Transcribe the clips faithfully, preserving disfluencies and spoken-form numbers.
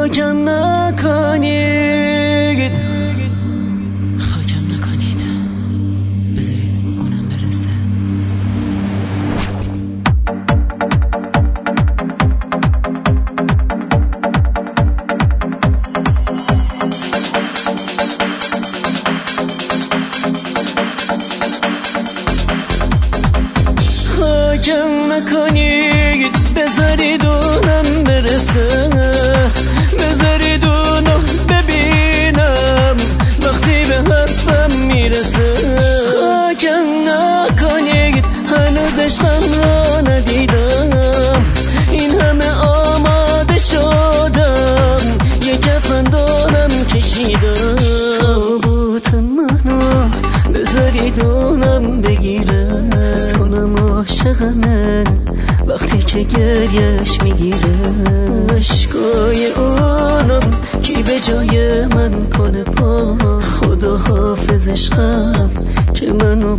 خاکم نکنید خاکم نکنید بذارید اونم برسه. خاکم نکنید بذارید اونم برسه، بذارید اونو ببینم وقتی به حرفم میرسه. خاکم نکنید هنوز عشقم را ندیدم، این همه آماده شدم یه کفن دارم کشیدم. تابوت منو بذارید اونم بگیره، حس کنم عاشقمه وقتی که گریش میگیره. عشقای اونم کی به جای من کنه پا، خدا حافظ عشقم که منو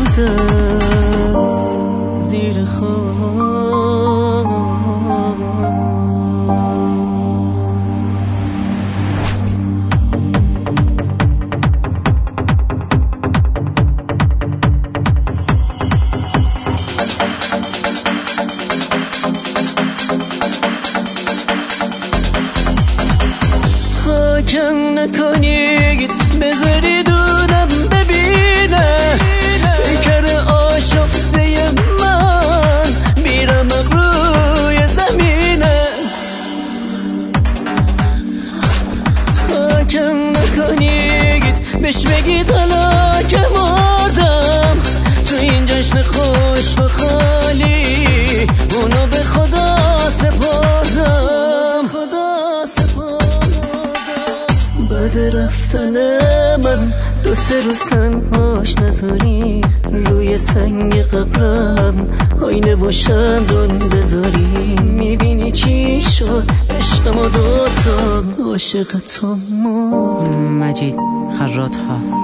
بودم زیر خاک. خاکم نکنید بذارید اونم ببینه، پیکر آشفته من بیرم روی زمینه. خاکم نکنید بهش بگید حالا که مردم تو این جشن خوش و خالی اونو به خدا سپردم، خدا سپردم. بعد رفتن من دو سه روز تنهاش نذاری، روی سنگ قبرم آینه و شمدون بذاری. میبینی چی شد عشق ما دوتا، عاشق تو مرد. مجید خراط ها